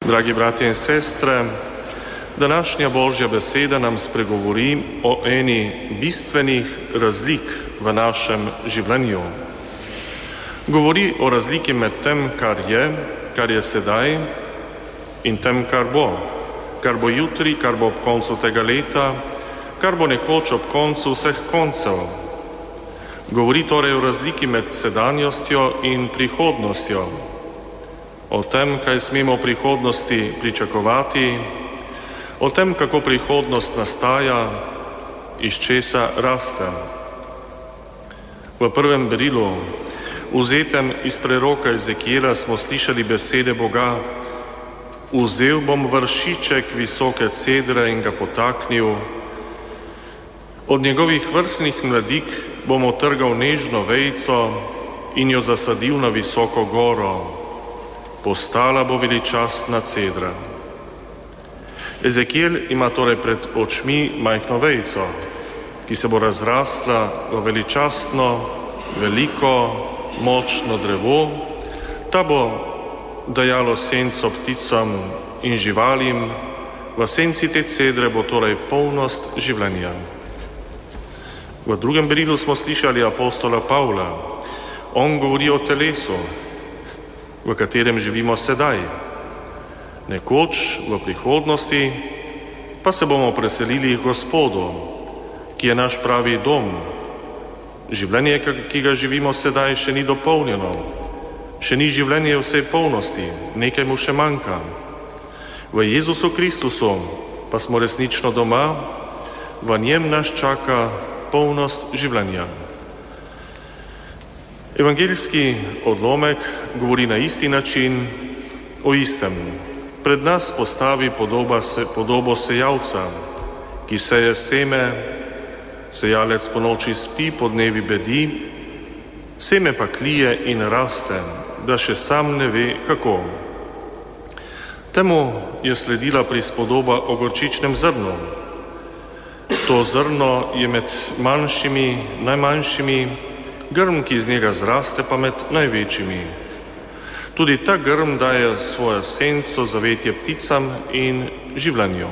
Dragi bratje in sestre, današnja Božja beseda nam spregovori o eni bistvenih razlik v našem življenju. Govori o razliki med tem, kar je sedaj, in tem, kar bo jutri, kar bo ob koncu tega leta, kar bo nekoč ob koncu vseh koncev. Govori torej o razliki med sedanjostjo in prihodnostjo, o tem, kaj smemo v prihodnosti pričakovati, o tem, kako prihodnost nastaja, iz česa raste. V prvem berilu, vzetem iz preroka Ezekijela, smo slišali besede Boga: Vzel bom vršiček visoke cedre in ga potaknil, od njegovih vrhnih mladik bom otrgal nežno vejico in jo zasadil na visoko goro. Postala bo veličastna cedra. Ezekijel ima torej pred očmi majhno vejico, ki se bo razrasla v veličastno, veliko, močno drevo. Ta bo dajalo senco pticam in živalim, v senci te cedre bo torej polnost življenja. V drugem berilu smo slišali apostola Pavla. On govori o telesu, v katerem živimo sedaj. Nekoč, v prihodnosti, pa se bomo preselili k Gospodu, ki je naš pravi dom. Življenje, ki ga živimo sedaj, še ni dopolnjeno. Še ni življenje vsej polnosti, nekaj mu še manjka. V Jezusu Kristusu pa smo resnično doma, v njem nas čaka polnost življenja. Evangeljski odlomek govori na isti način o istem. Pred nas postavi podobo sejalca, ki seje seme, sejalec po noči spi, po dnevi bedi, seme pa klije in raste, da še sam ne ve, kako. Temu je sledila prispodoba o gorčičnem zrnu. To zrno je med najmanjšimi, grm, ki iz njega zraste, pa med največjimi. Tudi ta grm daje svojo senco zavetje pticam in življenju.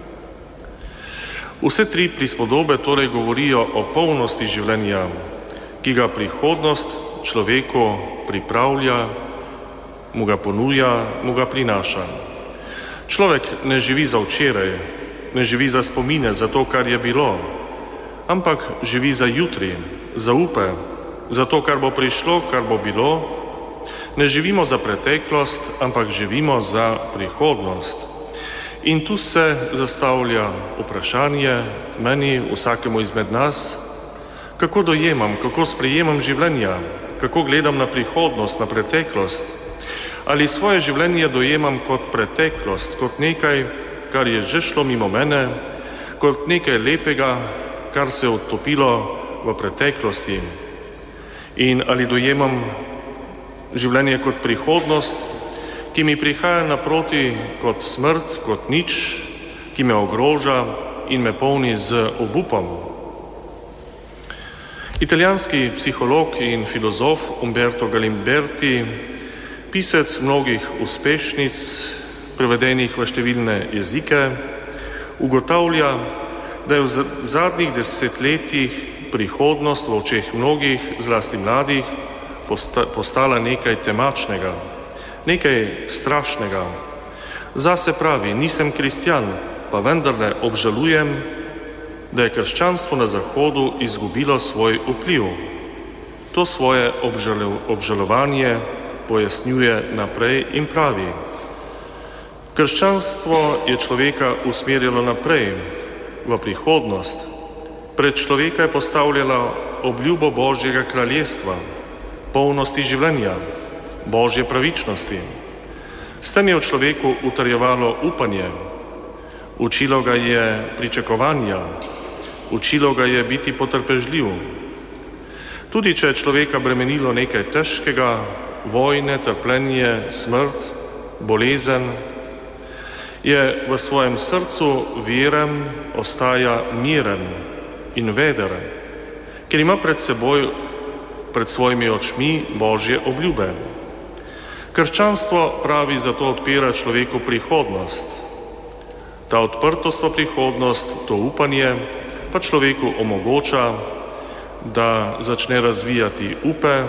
Vse tri prispodobe torej govorijo o polnosti življenja, ki ga prihodnost človeku pripravlja, mu ga ponuja, mu ga prinaša. Človek ne živi za včeraj, ne živi za spomine, za to, kar je bilo, ampak živi za jutri, za upe, za to, kar bo prišlo, kar bo bilo. Ne živimo za preteklost, ampak živimo za prihodnost. In tu se zastavlja vprašanje meni, vsakemu izmed nas, kako dojemam, kako sprejemam življenja, kako gledam na prihodnost, na preteklost. Ali svoje življenje dojemam kot preteklost, kot nekaj, kar je že šlo mimo mene, kot nekaj lepega, kar se je odtopilo v preteklosti. In ali dojemam življenje kot prihodnost, ki mi prihaja naproti kot smrt, kot nič, ki me ogroža in me polni z obupom. Italijanski psiholog in filozof Umberto Galimberti, pisec mnogih uspešnic, prevedenih v številne jezike, ugotavlja, da je v zadnjih desetletjih prihodnost v očeh mnogih, zlasti mladih, postala nekaj temačnega, nekaj strašnega. Zase pravi: nisem kristjan, pa vendarle obžalujem, da je krščanstvo na Zahodu izgubilo svoj vpliv. To svoje obžalovanje pojasnjuje naprej in pravi: krščanstvo je človeka usmerjalo naprej, v prihodnost. Pred človeka je postavljala obljubo Božjega kraljestva, polnosti življenja, Božje pravičnosti. S tem je v človeku utrjevalo upanje, učilo ga je pričakovanja, učilo ga je biti potrpežljiv. Tudi če je človeka bremenilo nekaj težkega, vojne, trpljenje, smrt, bolezen, je v svojem srcu veren, ostaja miren in veder, ker ima pred svojimi očmi Božje obljube. Krščanstvo pravi zato odpira človeku prihodnost. Ta odprtost v prihodnost, to upanje, pa človeku omogoča, da začne razvijati upe,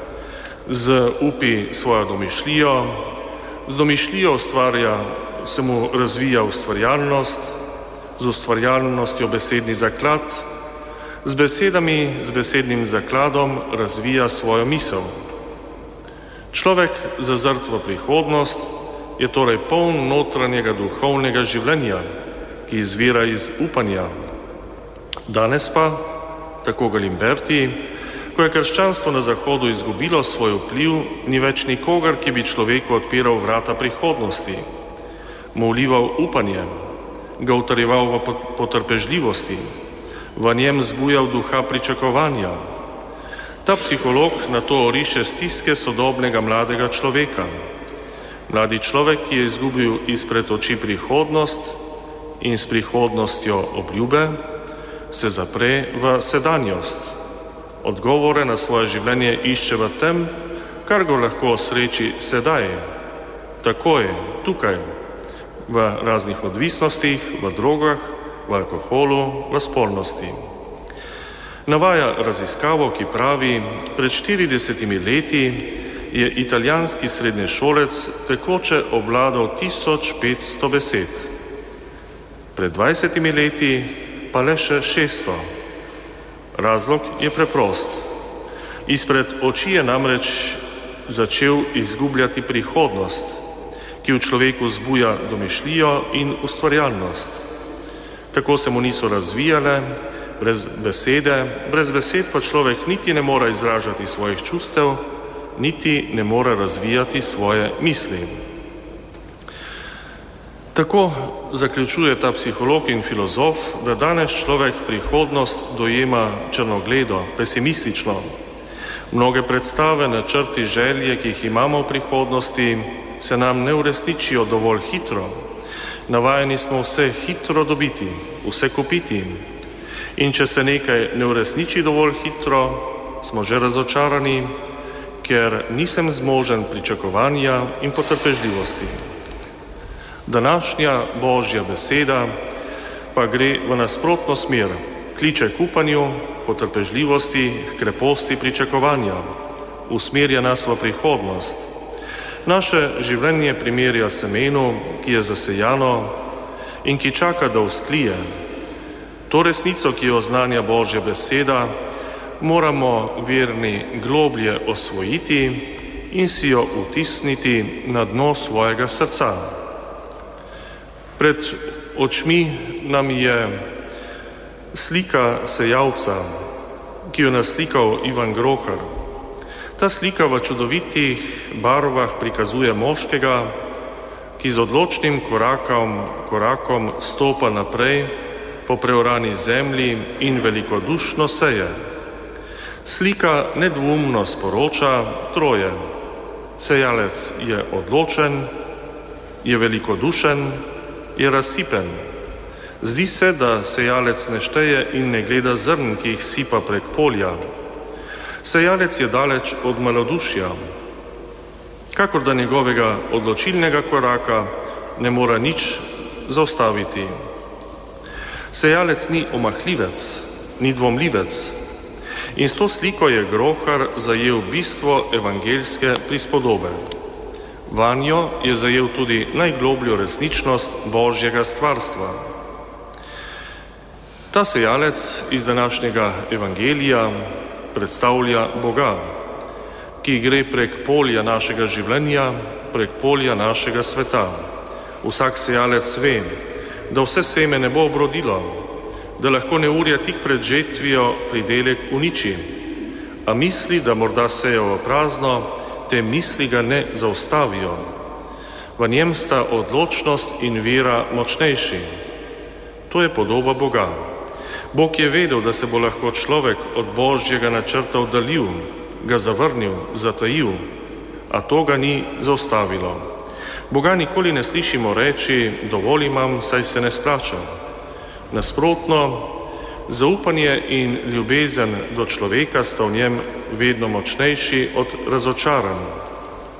z upi svojo domišljijo, z domišljijo se mu razvija ustvarjalnost, z ustvarjalnostjo besedni zaklad, z besedami, z besednim zakladom razvija svojo misel. Človek zazrt v prihodnost je torej poln notranjega duhovnega življenja, ki izvira iz upanja. Danes pa, tako Galimberti, ko je krščanstvo na Zahodu izgubilo svoj vpliv, ni več nikogar, ki bi človeku odpiral vrata prihodnosti, mu vlival upanje, ga utrjeval v potrpežljivosti, v njem zbujal duha pričakovanja. Ta psiholog na to oriše stiske sodobnega mladega človeka. Mladi človek, ki je izgubil izpred oči prihodnost in s prihodnostjo obljube, se zapre v sedanjost. Odgovore na svoje življenje išče v tem, kar ga lahko osreči sedaj, takoj, tukaj, v raznih odvisnostih, v drogah, v alkoholu, v spolnosti. Navaja raziskavo, ki pravi, pred 40 leti je italijanski srednješolec tekoče obvladal 1500 besed. Pred 20 leti pa le še 600. Razlog je preprost. Izpred oči je namreč začel izgubljati prihodnost, ki v človeku zbuja domišljijo in ustvarjalnost. Tako se mu niso razvijale, brez besed pa človek niti ne mora izražati svojih čustev, niti ne mora razvijati svoje misli. Tako zaključuje ta psiholog in filozof, da danes človek prihodnost dojema črnogledo, pesimistično. Mnoge predstave, načrti, želje, ki jih imamo v prihodnosti, se nam ne uresničijo dovolj hitro. Navajeni smo vse hitro dobiti, vse kupiti. In če se nekaj ne uresniči dovolj hitro, smo že razočarani, ker nisem zmožen pričakovanja in potrpežljivosti. Današnja Božja beseda pa gre v nasprotno smer, kliče k upanju, potrpežljivosti, k kreposti pričakovanja, usmerja nas v prihodnost. Naše življenje primerja semenu, ki je zasejano in ki čaka, da vzklije. To resnico, ki jo oznanja Božja beseda, moramo verni globlje osvojiti in si jo vtisniti na dno svojega srca. Pred očmi nam je slika sejalca, ki jo naslikal Ivan Grohar. Ta slika v čudovitih barvah prikazuje moškega, ki z odločnim korakom stopa naprej po preorani zemlji in velikodušno seje. Slika nedvoumno sporoča troje. Sejalec je odločen, je velikodušen, je razsipen. Zdi se, da sejalec ne šteje in ne gleda zrn, ki jih sipa prek polja. Sejalec je daleč od malodušja, kakor da njegovega odločilnega koraka ne mora nič zaustaviti. Sejalec ni omahljivec, ni dvomljivec. In s to sliko je Grohar zajel bistvo evangeljske prispodobe. Vanjo je zajel tudi najglobljo resničnost Božjega stvarstva. Ta sejalec iz današnjega evangelija predstavlja Boga, ki gre prek polja našega življenja, prek polja našega sveta. Vsak sejalec ve, da vse seme ne bo obrodilo, da lahko neurja tik pred žetvijo pridelek uniči, a misli, da morda sejo v prazno, te misli ga ne zaustavijo. V njem sta odločnost in vera močnejši. To je podoba Boga. Bog je vedel, da se bo lahko človek od Božjega načrta oddaljil, ga zavrnil, zatajil, a to ga ni zaustavilo. Boga nikoli ne slišimo reči, dovolj imam, saj se ne splača. Nasprotno, zaupanje in ljubezen do človeka sta v njem vedno močnejši od razočaranj.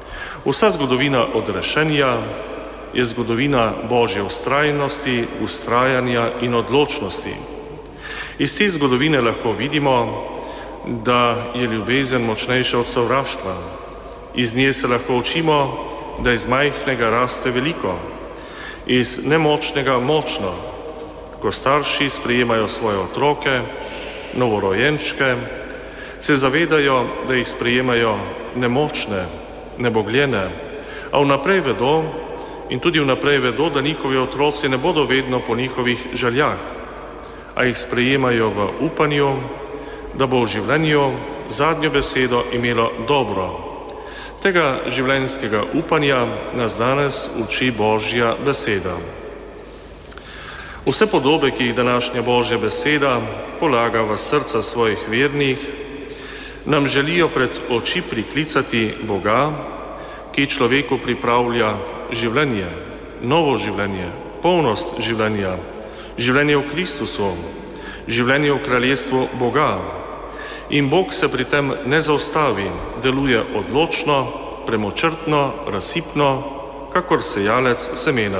Vsa zgodovina odrešenja je zgodovina Božje vztrajnosti, ustrajanja in odločnosti. Iz te zgodovine lahko vidimo, da je ljubezen močnejša od sovraštva. Iz nje se lahko učimo, da iz majhnega raste veliko, iz nemočnega močno. Ko starši sprejemajo svoje otroke, novorojenčke, se zavedajo, da jih sprejemajo nemočne, nebogljene, a vnaprej vedo in tudi vnaprej vedo, da njihovi otroci ne bodo vedno po njihovih željah, a jih sprejemajo v upanju, da bo v življenju zadnjo besedo imelo dobro. Tega življenjskega upanja nas danes uči Božja beseda. Vse podobe, ki jih današnja Božja beseda polaga v srca svojih vernih, nam želijo pred oči priklicati Boga, ki človeku pripravlja življenje, novo življenje, polnost življenja, življenje v Kristusu, življenje v kraljestvu Boga. In Bog se pri tem ne zaustavi, deluje odločno, premočrtno, razsipno, kakor sejalec semena.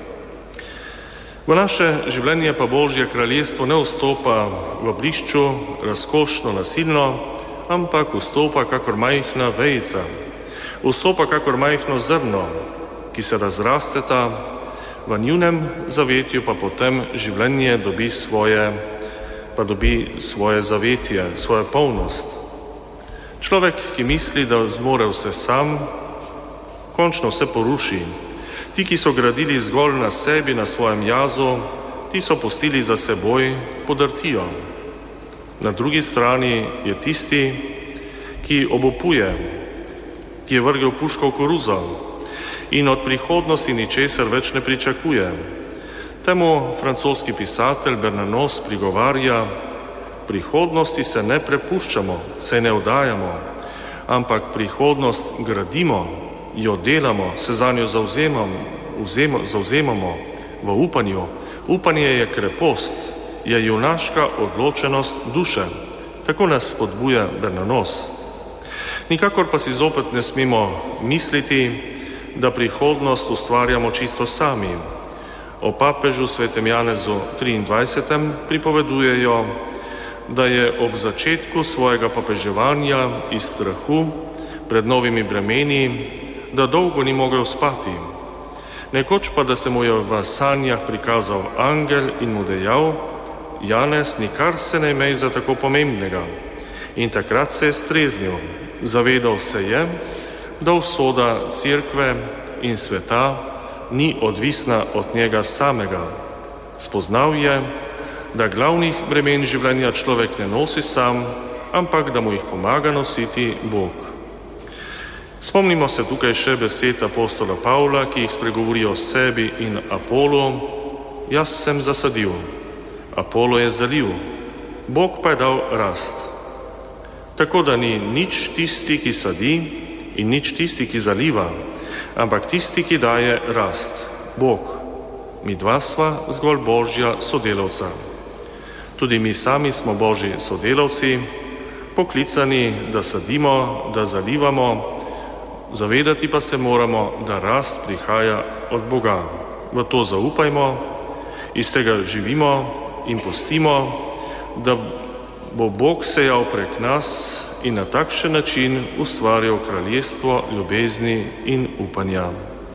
V naše življenje pa Božje kraljestvo ne vstopa v blišču, razkošno, nasilno, ampak vstopa kakor majhna vejica, vstopa kakor majhno zrno, ki se razrasteta, v njunem zavetju pa potem življenje dobi svoje zavetje, svojo polnost. Človek, ki misli, da zmore vse sam, končno vse poruši. Ti, ki so gradili zgolj na sebi, na svojem jazu, ti so pustili za seboj podrtijo. Na drugi strani je tisti, ki obupuje, ki je vrgel puško v koruzo in od prihodnosti ničesar več ne pričakuje. Temu francoski pisatelj Bernanos prigovarja: prihodnosti se ne prepuščamo, se ne vdajamo, ampak prihodnost gradimo, jo delamo, se za njo zavzemamo v upanju. Upanje je krepost, je junaška odločenost duše. Tako nas spodbuja Bernanos. Nikakor pa si zopet ne smemo misliti, da prihodnost ustvarjamo čisto sami. O papežu svetem Janezu 23. pripovedujejo, da je ob začetku svojega papeževanja iz strahu pred novimi bremeni, da dolgo ni mogel spati. Nekoč pa, da se mu je v sanjah prikazal angel in mu dejal: Janez, nikar se ne imej za tako pomembnega. In takrat se je streznil. Zavedal se je, da usoda cerkve in sveta ni odvisna od njega samega. Spoznal je, da glavnih bremen življenja človek ne nosi sam, ampak da mu jih pomaga nositi Bog. Spomnimo se tukaj še besed apostola Pavla, ki jih spregovori o sebi in Apolu: jaz sem zasadil, Apolo je zalil, Bog pa je dal rast. Tako da ni nič tisti, ki sadi, in nič tisti, ki zaliva, ampak tisti, ki daje rast, Bog. Mi dva sva zgolj Božja sodelavca. Tudi mi sami smo Božji sodelavci, poklicani, da sadimo, da zalivamo, zavedati pa se moramo, da rast prihaja od Boga. V to zaupajmo, iz tega živimo in pustimo, da bo Bog sejal prek nas in na takšen način ustvarjal kraljestvo ljubezni in upanja.